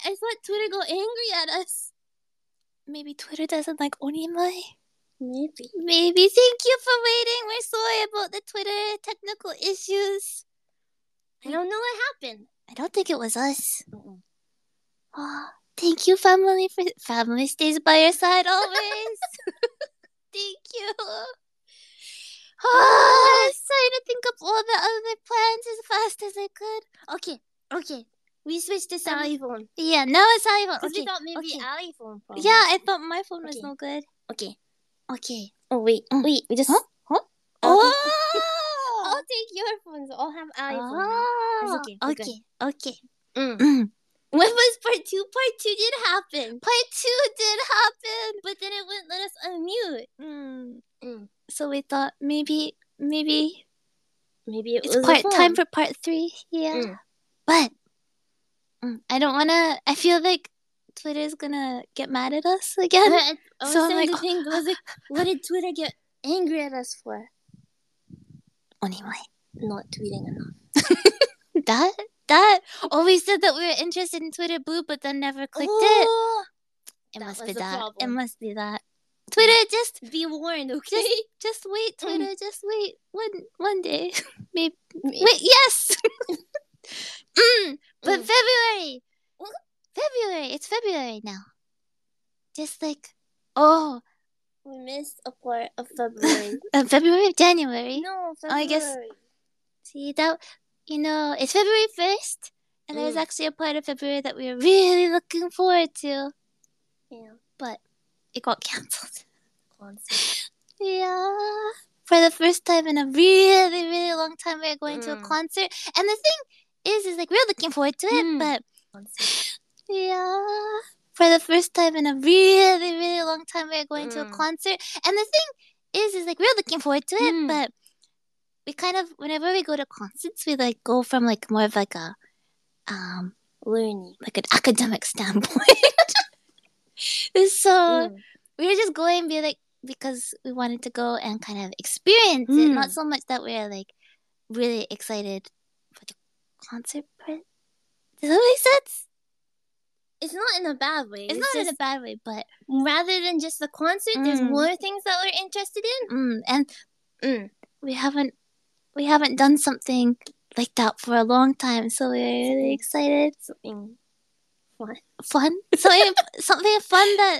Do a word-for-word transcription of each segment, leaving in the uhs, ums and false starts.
I thought Twitter got angry at us. Maybe Twitter doesn't like Onimai. Maybe. Maybe. Thank you for waiting. We're sorry about the Twitter technical issues. I don't know what happened. I don't think it was us. Mm-mm. Oh, thank you, family. For family stays by your side always. Thank you. Oh, I was trying to think of all the other plans as fast as I could. Okay, okay. We switched to Sally phone. Yeah, now it's Sally phone. Because Okay, we thought maybe okay. Ali phone problem. Yeah, I thought my phone was Okay. no good. Okay. Okay. Oh, wait. Mm. Wait. We just... Huh? Huh? Okay. Oh! I'll take your phone, so I'll have Ali phone now. Oh, It's okay. We're okay. Okay. Mm. Mm. When was part two? Part two did happen. Part two did happen. But then it wouldn't let us unmute. Mm. Mm. So we thought maybe, maybe Maybe it it's was part a phone. time for part three. Yeah. Mm. But mm, I don't want to. I feel like Twitter's gonna get mad at us again. I, I was So I'm trying like, to think, I was like, what did Twitter get angry at us for? Onimai. Not tweeting enough. That that always said that we were interested in Twitter Blue, but then never clicked Oh, it. It that must was be the that. problem. It must be that. Twitter, just be warned, okay? just just wait, Twitter. Mm. Just wait. One one day, maybe. Maybe. Wait, yes. mm, but Mm. February, February. It's February now. Just like, oh, We missed a part of February. uh, February, January. No, Oh, February. I guess. See that, you know, it's February first, and there's Mm. actually a part of February that we were really looking forward to, Yeah. but it got cancelled. Concert. Yeah. For the first time in a really, really long time, we are going to a Mm. concert. And the thing is, is like, we're looking forward to it, Mm. but Concert. yeah. For the first time in a really, really long time, we are going to a Mm. concert. And the thing is, is like, we're looking forward to it, Mm. but we kind of, whenever we go to concerts, we like go from like more of like a, um, Learning. like an academic standpoint. So Mm. we were just going be like because we wanted to go and kind of experience it, Mm. not so much that we're like really excited for the concert part. Does that make sense? It's not in a bad way. It's, It's, not just in a bad way, but rather than just the concert, there's Mm. more things that we're interested in. mm, and Mm. we haven't we haven't done something like that for a long time, so we're really Mhm. excited. Something fun. Fun, something something fun that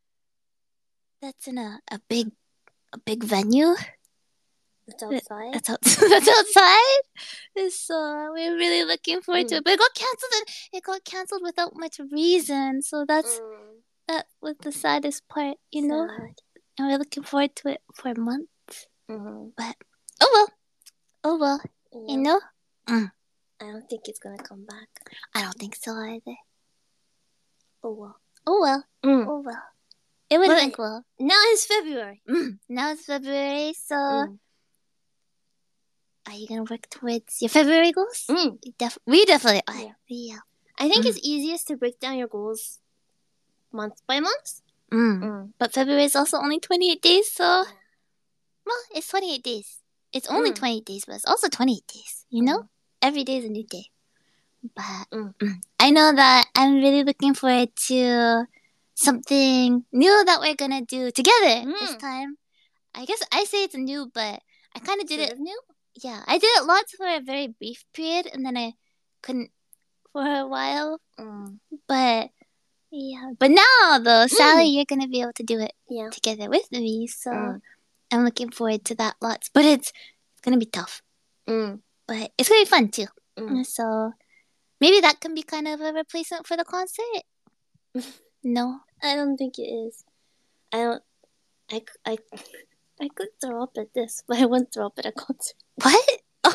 that's in a, a big a big venue. It's outside. That's, out- that's outside. So we're really looking forward to Mm. it. But it got cancelled and it got cancelled without much reason. So that's Mm. that was the saddest part, you know? Sad. And we're looking forward to it for months. Mhm. Oh well. Oh well. Yeah. You know? I don't think it's gonna come back. I don't think so either. Oh well. Oh well. Mm. Oh well. It would have But- been cool. Now it's February. Mm. Now it's February, so Mm. are you gonna work towards your February goals? Mm. We, def- we definitely are. Yeah. Yeah. I think Mm. it's easiest to break down your goals month by month. Mm. Mm. But February is also only twenty-eight days, so... Well, it's twenty-eight days. It's only Mm. twenty-eight days, but it's also twenty-eight days, you know? Every day is a new day. But Mm. mm, I know that I'm really looking forward to something new that we're gonna do together this Mm. time. I guess I say it's new, but I kind of did Sort it... of new. Yeah, I did it lots for a very brief period, and then I couldn't for a while. Mm. But... Yeah. But now, though, Sally, Mm. you're gonna be able to do it Yeah. together with me, so Mm. I'm looking forward to that lots. But it's it's gonna be tough, Mm. but it's gonna be fun too. Mm. So maybe that can be kind of a replacement for the concert. No, I don't think it is. I don't. I, c- I, I could throw up at this, but I wouldn't throw up at a concert. what?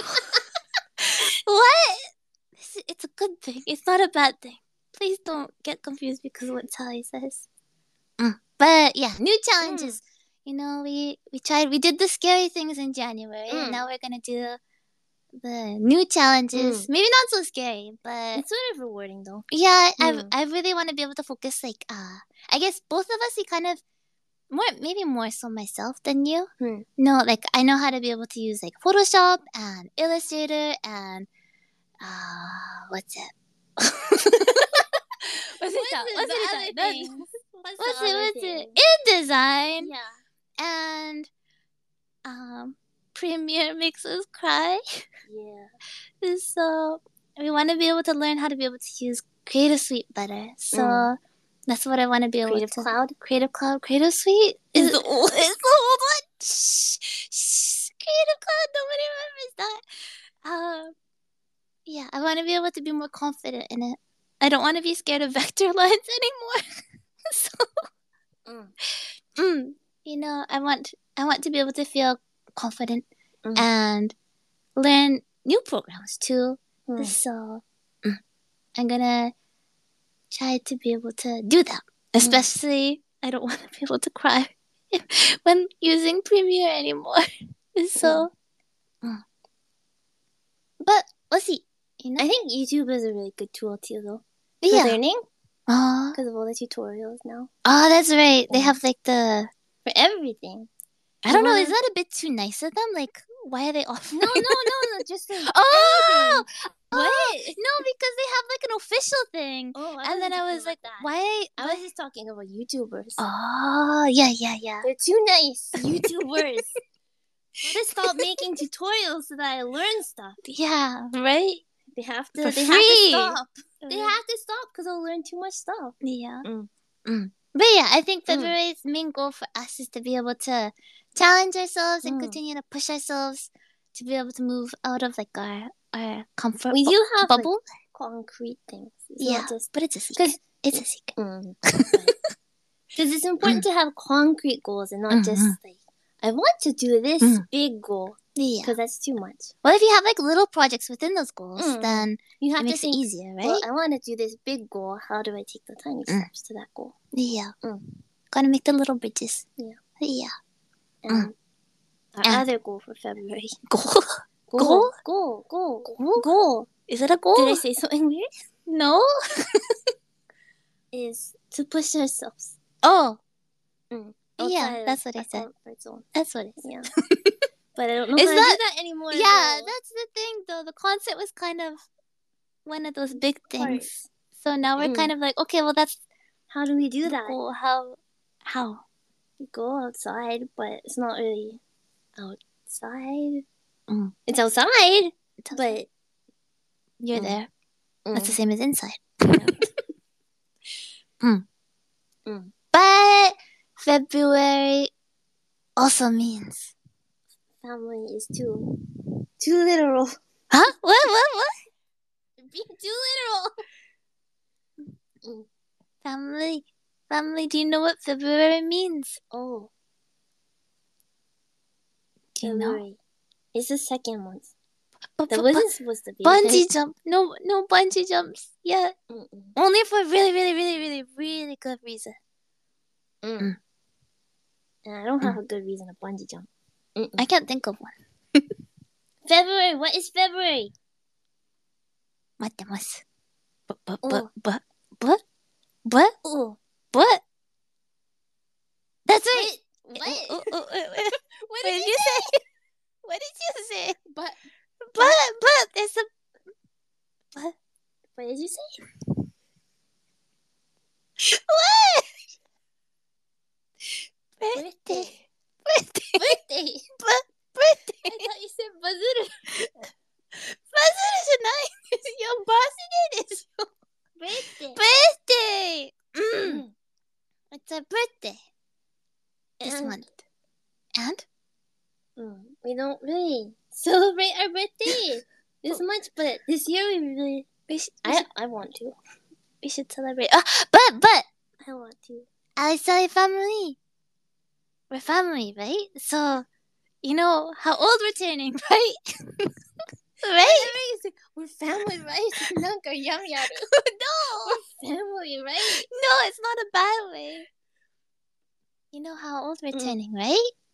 What? It's, it's a good thing. It's not a bad thing. Please don't get confused because of what Sally says. Mm. But yeah, new challenges. You know, we we tried. We did the scary things in January, Mm. and now we're gonna do the new challenges. Mm. Maybe not so scary, but It's sort of rewarding though. yeah, I Mm. I really want to be able to focus. Like, uh, I guess both of us, we kind of more maybe more so myself than you. Hmm. No, like I know how to be able to use like Photoshop and Illustrator and uh, what's it? yeah. the What's it other design? thing? What's, What's the it? other What's thing? it? In design. Yeah. And um, Premiere makes us cry. Yeah. So we want to be able to learn how to be able to use Creative Suite better. So Mm. that's what I want to be able Creative to. Cloud? Creative Cloud. Creative Suite Is the old It's the old one. Shh, shh. Creative Cloud. Nobody remembers that. Um, yeah, I want to be able to be more confident in it. I don't want to be scared of vector lines anymore. So, Mm. mm, you know, I want I want to be able to feel confident Mm. and learn new programs too. Mm. So, mm, I'm gonna try to be able to do that. Especially, I don't want to be able to cry when using Premiere anymore. So, mm. But let's see. You know, I think YouTube is a really good tool too, though. For yeah. learning, Oh, because of all the tutorials now. oh, that's right. They Yeah. have like the. For everything. I You don't know. wanna- Is that a bit too nice of them? Like, why are they offering? No, no, no, no. Just like Oh, anything. what? What? No, because they have like an official thing. Oh, I And then wasn't I talking was about like, that. why? I why- was just talking about YouTubers. Oh, yeah, yeah, yeah. They're too nice, YouTubers. Gotta stop making tutorials so that I learn stuff. Yeah, right? They have to. For they free. have to stop. They have to stop because I'll learn too much stuff. Yeah. Mm. Mm. But yeah, I think Mm. February's main goal for us is to be able to challenge ourselves and Mm. continue to push ourselves to be able to move out of like our our comfort We bu- do have like, bubble. concrete things. It's Yeah, not just but it's a secret. because It's a secret. Because it's important to have concrete goals and not Mhm. just like I want to do this Mm. big goal Yeah. because that's too much. Well, if you have like little projects within those goals, Mm. then You have it to makes think. it easier, right? Well, I want to do this big goal. How do I take the tiny Mm. steps to that goal? Yeah. Mm. Gotta make the little bridges. Yeah. Yeah. And our And- other goal for February. Goal? Goal. Goal. Goal. Goal? Goal. Is it a goal? Did I say something weird? No. Is to push ourselves. Oh. Mm. Yeah, Outside that's of what I our said. comfort zone. That's what it is. Yeah. But I don't know Is how that- to do that anymore. Yeah, though. that's the thing though. The concert was kind of one of those big things. Parts. So now we're Mm. kind of like, okay, well that's How do we do the that? goal. How? How? We go outside, but it's not really outside. Mm. It's outside, It's outside. but You're Mm. there. mm, That's the same as inside. yeah. Mm. Mm. But February also means. Family is too too literal. Huh? What? What? What? Being too literal. Family. Family. Do you know what February means? Oh, Do you know? February. It's the second month. But, That but, wasn't supposed to be. bungee jump. No, no bungee jumps yet. Mm-mm. Only for really, really, really, really, really good reason. Mm. Mm. And I don't have a good reason to bungee jump. Mm-mm. I can't think of one. February. What is February? 待ってます。But, but, Oh. but, but, but, but, Oh, but. That's right. what? Oh, oh, oh, oh, oh. What What did did you you say? What did you say? But But, but, there's a. What? what did you say? What? Birthday. Birthday. Birthday. Birthday. But, birthday. I thought you said bazooka. バズルじゃないんですよ。バースデーですよ。 Birthday. Birthday! Mm. It's our birthday this And- month. And? Mm, we don't really celebrate our birthday this much, but this year we really. We should, we I should, I want to. we should celebrate. Ah, but, but, I want to. Alisai family. We're family, right? So, you know how old we're turning, right? right? We're family, right? なんかやんやる。 No! We're family, right? No, it's not a bad way. You know how old we're Mm. turning, right?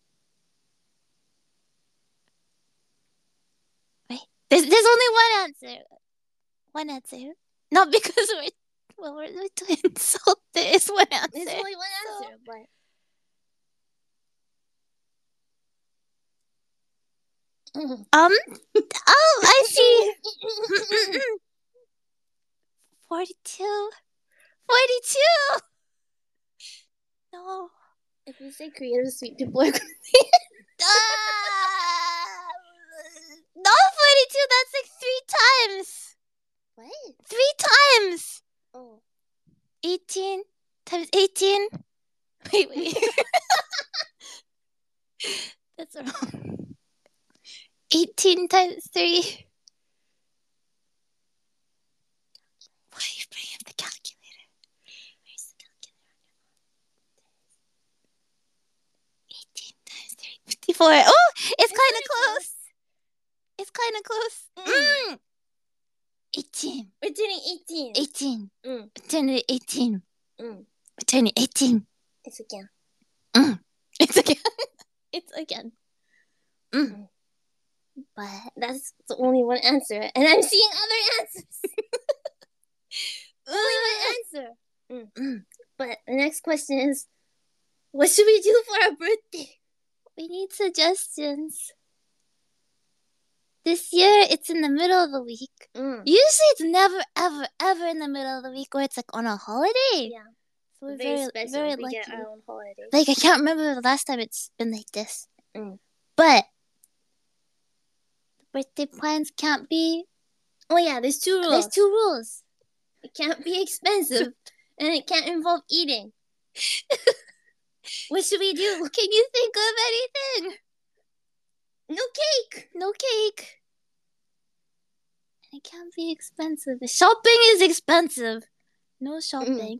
Right? There's, there's only one answer. One answer. Not because we're well, we're, we're twins, so there is one answer. There's only one So- answer, but. Mm. Um. Oh, I see. Forty-two. forty-two! No. If you say creative sweet, people are gonna Ah! Not forty-two, that's like three times. What? Three times. Oh. eighteen times eighteen. Wait, wait. That's wrong. eighteen times three. Why are you bringing up the calculator? Where's the calculator? eighteen times three. fifty-four. Oh, it's kind of close. It's kind of close. Mm. Mm. eighteen. We're turning eighteen. eighteen. Mm. We're turning eighteen. Mm. We're turning eighteen. It's again. Mm. It's again. It's again. Mm. Mm. But That's the only one answer, and I'm seeing other answers. Only one answer. Mm. Mm. But the next question is, what should we do for our birthday? we need suggestions. This year, it's in the middle of the week. Mm. Usually, it's never, ever, ever in the middle of the week where it's like on a holiday. Yeah. So we're Very, very, special. very we lucky. get our own holiday. Like, I can't remember the last time it's been like this. Mm. But the birthday plans can't be. Oh yeah, there's two rules. There's two rules. It can't be expensive, and it can't involve eating. What should we do? Can you think of anything? No cake. No cake. And it can't be expensive. Shopping is expensive. No shopping.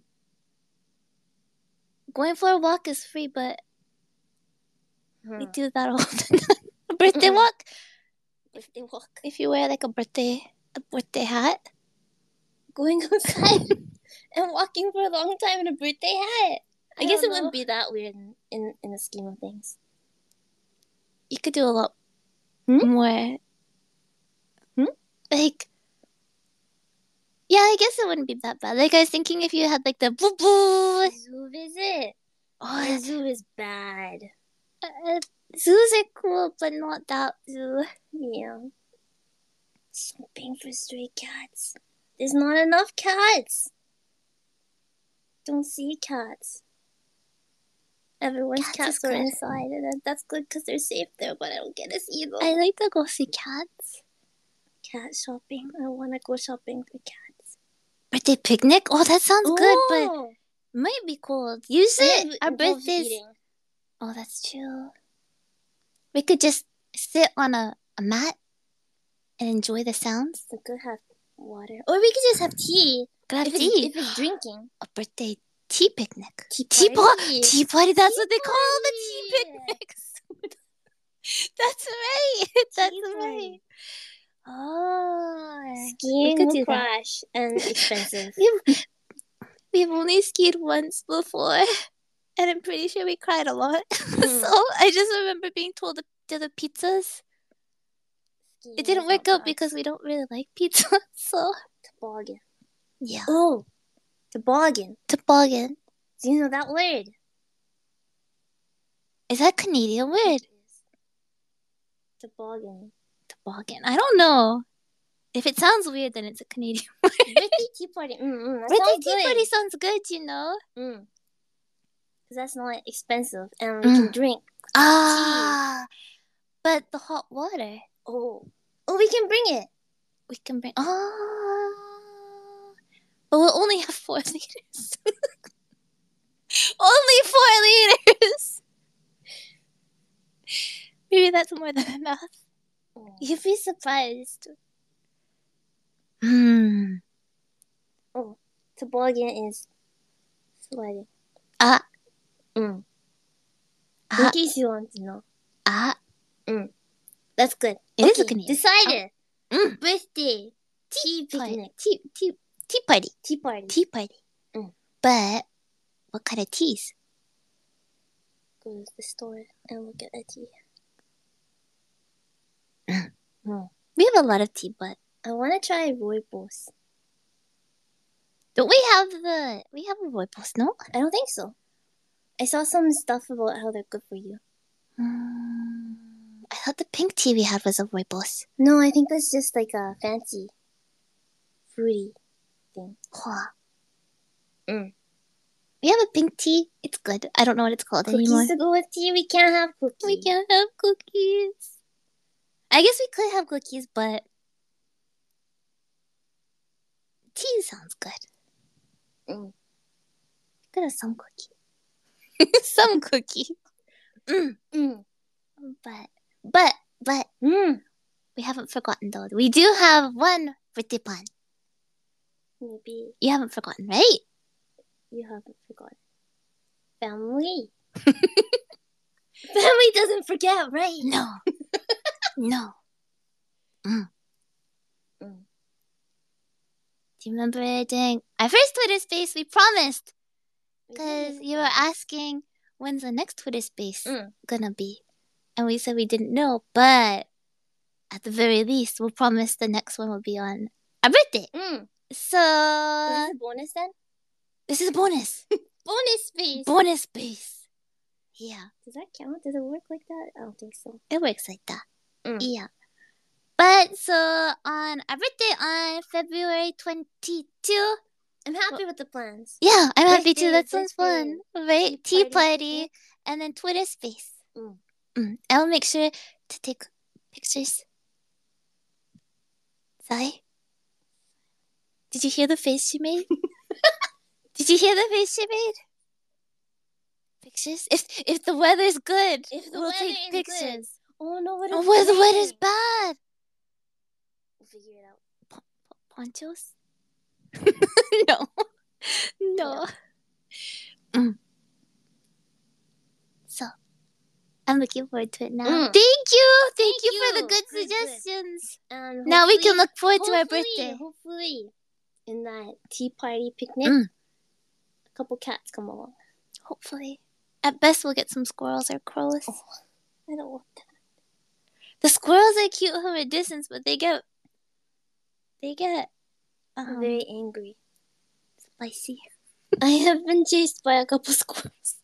Mm. Going for a walk is free, but Hmm. we do that all the time. A birthday Mm-mm. walk. Birthday walk. If you wear like a birthday a birthday hat. Going outside and walking for a long time in a birthday hat. I, I guess it don't know. wouldn't be that weird in, in, in the scheme of things. You could do a lot Hmm? more. Hmm? Like, yeah, I guess it wouldn't be that bad. Like, I was thinking if you had like the boo boo. Zoo visit. Oh, The zoo is bad. uh, zoos are cool, but not that zoo. Yeah. Shopping for stray cats. There's not enough cats. Don't see cats. Everyone's Cats cats, is are good. inside, and that- that's good because they're safe there, but I don't get to see them. I like to go see cats. Cat shopping. I want to go shopping for cats. Birthday picnic? Oh, that sounds good, but Oh! might be cold. Usually, And it our involves birthdays. eating. Oh, that's true. We could just sit on a, a mat and enjoy the sounds. We could have water. Or we could just have tea. Could have If it's, tea. if it's drinking. A birthday tea picnic. Tea Tea party. party. Tea party. That's Tea what they call the tea party. picnics. That's right. That's Tea right. party. Oh, we Skiing could will do that. crash and expensive. We've, we've only skied once before, and I'm pretty sure we cried a lot. so I just remember being told to do the pizzas. Skiing It didn't is work not out fun. because we don't really like pizza. So Toboggan. yeah, Oh, toboggan. toboggan. Do you know that word? Is that a Canadian word? Toboggan. Toboggan. I don't know. If it sounds weird, then it's a Canadian word. Birthday tea party. Mm-mm, that Birthday sounds tea good. party sounds good, you know. Mm. Because that's not expensive, and we can Mm. drink. Ah, but the hot water Oh, oh, we can bring it. we can bring. Ah, but we'll only have four liters. Only four liters. Maybe that's more than enough. Oh. You'd be surprised. Hmm. Toboggan is sliding. Ah. Mm. In Ah. case you want to know. Ah. That's good. It is Okay, a Canadian. decided. Mm. Birthday tea Party. picnic. Tea, tea, tea party. Tea party. Tea party. Mm. But what kind of teas? Go to the store and look at a tea. We have a lot of tea, but I want to try rooibos. don't we have the? We have a rooibos, no? I don't think so. I saw some stuff about how they're good for you. Mm, I thought the pink tea we had was a rooibos. No, I think that's just like a fancy, fruity thing. Huh. Mm. We have a pink tea. It's good. I don't know what it's called Cookies anymore. to go with tea? We can't have cookies. We can't have cookies. I guess we could have cookies, but tea sounds good. Mm. Could have some cookie. Some cookie. Mm. Mm. But, but, but, Mm. we haven't forgotten though. We do have one birthday plan. Maybe You haven't forgotten, right? you haven't forgotten. Family. Family doesn't forget, right? No. No. Mm. Mm. Do you remember doing our first Twitter space? We promised. Because you were asking when's the next Twitter space Mm. gonna be. And we said we didn't know, but at the very least, we'll promise the next one will be on our birthday. Mm. So. Is this a bonus then? This is a bonus. Bonus space. Bonus space. Yeah. Does that count? Does it work like that? I don't think so. It works like that. Mm. Yeah. But so on our birthday on February twenty-second. I'm happy with the plans. Yeah, I'm happy Birthday, too. That sounds birthday, fun. Right? tea Tea party, party, picnic. and then Twitter space. Mm. Mm. I'll make sure to take pictures. Sai? Did you hear the face she made? Did you hear the face she made? Pictures? If if the weather's good, If the we'll weather take is pictures. good. Oh no, what if Oh, where the rain? weather's bad? We'll figure it out. Ponchos? No. No. Mm. So, I'm looking forward to it now. Mm. Thank you! Thank, Thank you, for the you. good Good, good. suggestions. And Now we can hopefully- look forward to our hopefully- birthday. Hopefully, in that tea party picnic, Mm. a couple cats come along. Hopefully. At best, we'll get some squirrels or crows. Oh, I don't want that. The squirrels are cute from a distance, but they get... They get... I'm Um, very angry. spicy. I have been chased by a couple squirrels.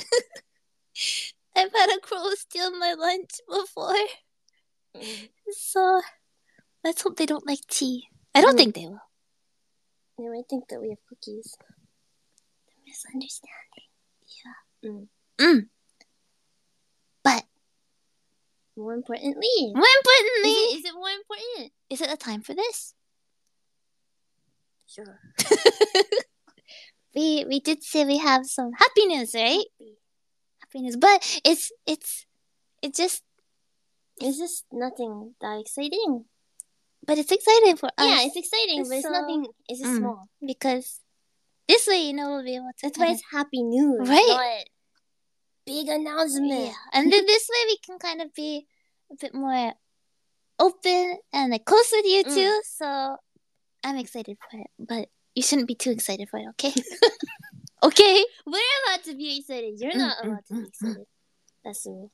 I've had a crow steal my lunch before. Mm. So, let's hope they don't like tea. I don't Mm. think they will. They might think that we have cookies. The misunderstanding. Yeah. Mm. Mm. But, More importantly, more importantly, is it, is it more important? is it the time for this? Sure. we we did say we have some happy news, right? Happy. Happy news, but it's it's it just It's just nothing that exciting. but it's exciting for us. Yeah, it's exciting, but it's So- nothing. It's just Mm. small. because this way, you know, we'll be able to. That's why kinda- it's happy news, Right. not big announcement. yeah, and then this way we can kind of be a bit more open and like close with you Mm. too. So I'm excited for it, but you shouldn't be too excited for it, okay? Okay. We're allowed to be excited. You're Mm, not mm, allowed to mm, be excited. That's the rule.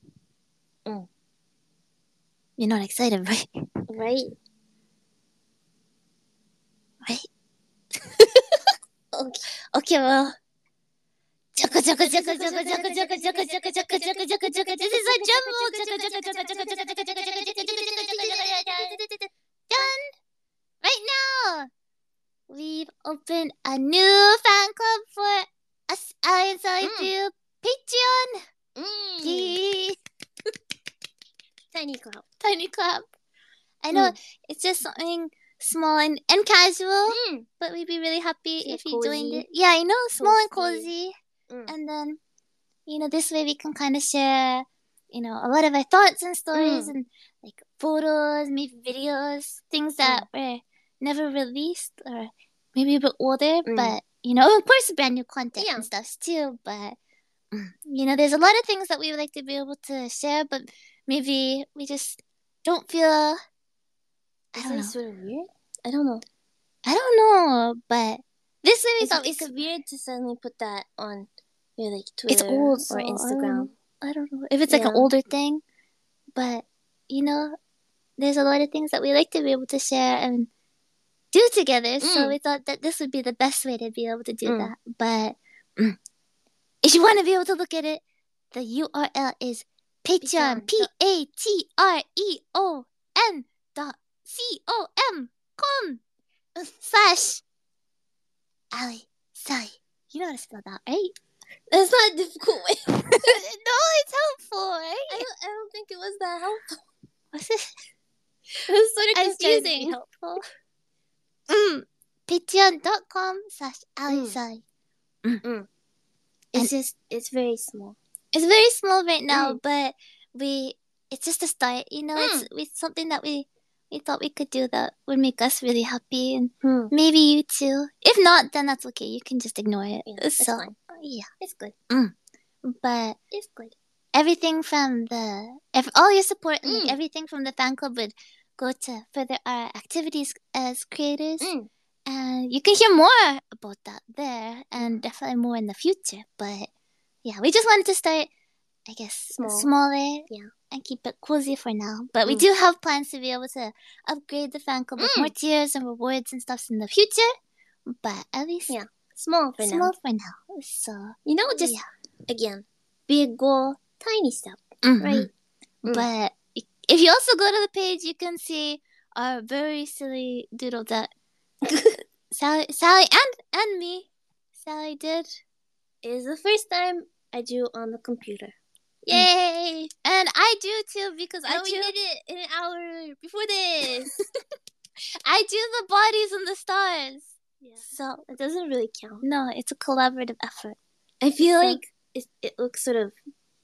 You're not excited, right? Right? Right? Okay. Okay, well. Jaka jaka jaka jaka jaka jaka jaka jaka jaka jaka jaka jaka. This is a jumbo. Jaka jaka jaka jaka jaka jaka jaka jaka jaka. Done. Right now, we've opened a new fan club for us. I and Sally Mm. through Patreon. Mm. Yay. Tiny clap. Tiny clap. I know it's just something small and, and casual, Mm. but we'd be really happy Feel if you joined cozy. it. Yeah, I know, small and Cozy. cozy. Mm. And then, you know, this way we can kind of share, you know, a lot of our thoughts and stories Mm. and like photos, maybe videos, things that were never released or maybe a bit older, Mm. but, you know, of course, brand new content Yeah. and stuff too. But, mm, you know, there's a lot of things that we would like to be able to share, but maybe we just don't feel. I Is don't that know. sort of weird? I don't know. I don't know, but this way we It's, thought we it's could. weird to suddenly put that on your like Twitter It's old so or I don't Instagram. know. I don't know if it's like an Yeah. older thing, but you know, there's a lot of things that we like to be able to share and do together. So Mm. we thought that this would be the best way to be able to do Mm. that. But mm, if you want to be able to look at it, the U R L is Patreon, Patreon P A T R E O N dot C O M com slash Ali Sai. You know how to spell that, right? That's not a difficult way. No, it's helpful, right? I don't, I don't think it was that helpful. Was it? It was sort of I was trying to be confusing. helpful. Mm. Patreon.com slash Alisai. It's just, it's very small. It's very small right now, Mm. but we it's just a start, you know. Mm. It's, it's something that we we thought we could do that would make us really happy, and Hmm. maybe you too. If not, then that's okay. You can just ignore it. Yeah, it's so fine. yeah, It's good. but It's good. everything from the ev- all your support and like Mm. everything from the fan club would go to further our activities as creators. Mm. And you can hear more about that there, and definitely more in the future. But yeah, we just wanted to start, I guess, Small. smaller, Yeah. and keep it cozy for now. But we Mm. do have plans to be able to upgrade the fan club with Mm. more tiers and rewards and stuff in the future. But at least Yeah. Small for small now. for now. So You know, just, yeah. again, big goal, tiny step. Mhm. Right. Mm. But if you also go to the page, you can see our very silly doodle that Sally, Sally, and and me, Sally did. It is the first time I drew on the computer. Yay! And I do too because I And we drew. did it in an hour before this. I drew the bodies and the stars. Yeah. So It doesn't really count. no, it's a collaborative effort. I feel So- like it, it looks sort of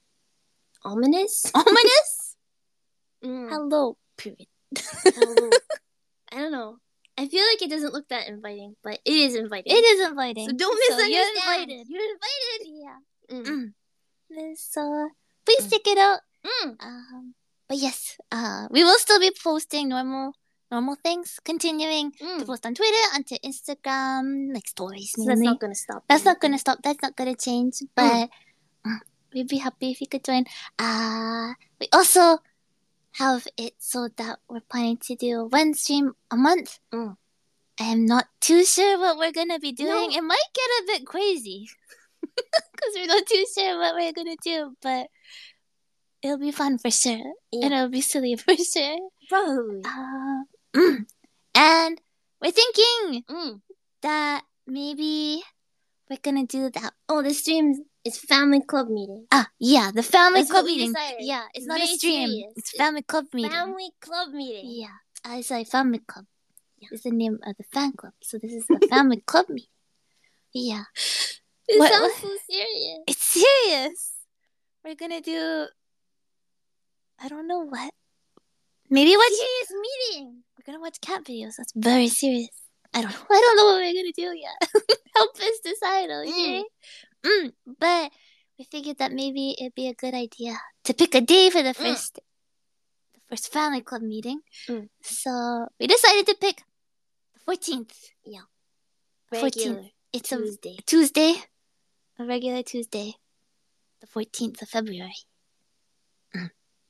ominous. Ominous. Mm. Hello, period. Hello. I don't know. I feel like it doesn't look that inviting, but it is inviting. It is inviting. So don't So misunderstand. you're invited. You're invited. Yeah. Mm. Mm. So please Mm. check it out. Mm. Um, but yes, uh, we will still be posting normal normal things, continuing to Mm. post on Twitter, onto Instagram, like stories So mainly. that's not gonna stop. That's not anything. gonna stop. That's not gonna change. But mm, we'd be happy if you could join. Uh, we also have it so that we're planning to do one stream a month. Mm. I am not too sure what we're gonna be doing. No. It might get a bit crazy because we're not too sure what we're gonna do, but it'll be fun for sure. Yeah. And it'll be silly for sure. Probably. Uh, mm. And we're thinking Mm. that maybe we're gonna do that. Oh, the stream is family club meeting. Ah, yeah, the family That's club what we meeting. decided. Yeah, it's not a Very stream. serious. It's family club meeting. Family club meeting. Yeah, I say family club. Yeah. Is the name of the fan club. So this is the family club meeting. Yeah, It What- sounds what? so serious. it's serious. We're gonna do. I don't know what. Maybe watch. Serious meeting. We're gonna watch cat videos. That's very serious. I don't know. I don't know what we're gonna do yet. Help us decide, okay? Mm. But we figured that maybe it'd be a good idea to pick a day for the Mm. first, the first family club meeting. Mm. So we decided to pick the fourteenth. Regular It's a Tuesday. Tuesday, a regular Tuesday, the fourteenth of February. Mm.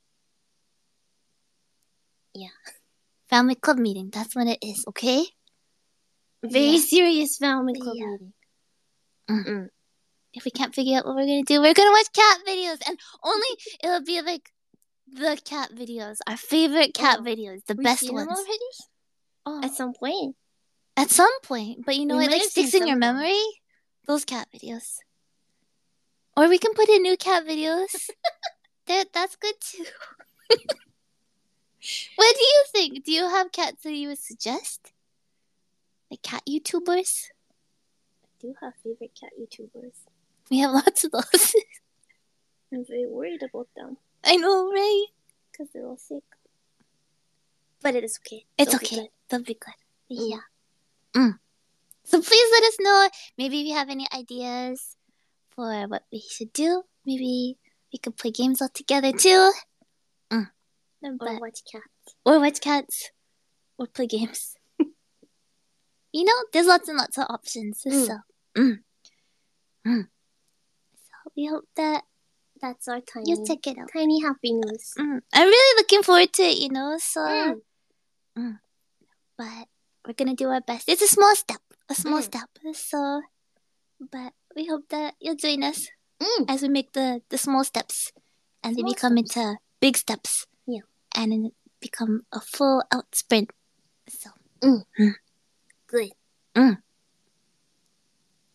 Yeah. Family club meeting. That's what it is. Okay. Very Yeah. serious family club Yeah. meeting. Mm. Mm. If we can't figure out what we're gonna do, we're gonna watch cat videos, and only it'll be like the cat videos, our favorite cat Oh. videos, the We've best seen ones. them already? Oh, At some point. at some point, but you know, We it might like have seen sticks in some your of them. memory. Those cat videos, or we can put in new cat videos. that that's good too. What do you think? Do you have cats that you would suggest? Like cat YouTubers? I do have favorite cat YouTubers. We have lots of those. I'm very worried about them I know, right? because they're all sick. But it is okay. It's They'll be okay. good. They'll be good. Mm. Yeah. Mm. So please let us know. Maybe if you have any ideas for what we should do. Maybe we could play games all together too. Mm. Or But, watch cats. or watch cats. Or play games. You know, there's lots and lots of options. Mm. So, mm. Mm. So we hope that That's our tiny, you check it out. tiny happy news. Mm. I'm really looking forward to it, you know, so. Mm. Mm. But we're gonna do our best. It's a small step. A small Mm. step. So, but we hope that you'll join us Mm. as we make the, the small steps. And they Small become steps. into big steps. Yeah. And then it become a full out sprint. So. Good. Mm.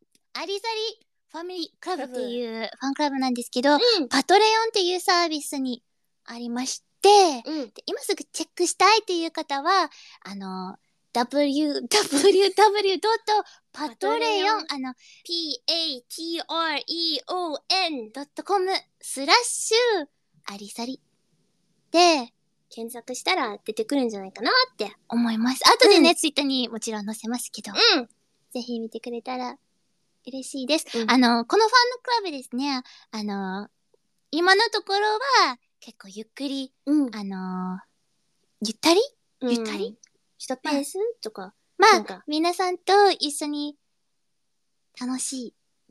アリサリファミリークラブってクいうファンクラブなんですけど、 うんパトレオンっていうサービスにありまして、 うんで今すぐチェックしたいっていう方は、あの、w w w ドットパトレオン、あの、 ピーエーティーアールイーオーエヌドットコムスラッシュアリサリで検索したら出てくるんじゃないかなって思います。後でね、 うんツイッターにもちろん載せますけど、 うんぜひ見てくれたら嬉しいです。 うんあの、このファンのクラブですね、あの、今のところは結構ゆっくり、 うんあの、ゆったりゆったり、 一ペースとかまあなんか、 皆さんと一緒に楽しい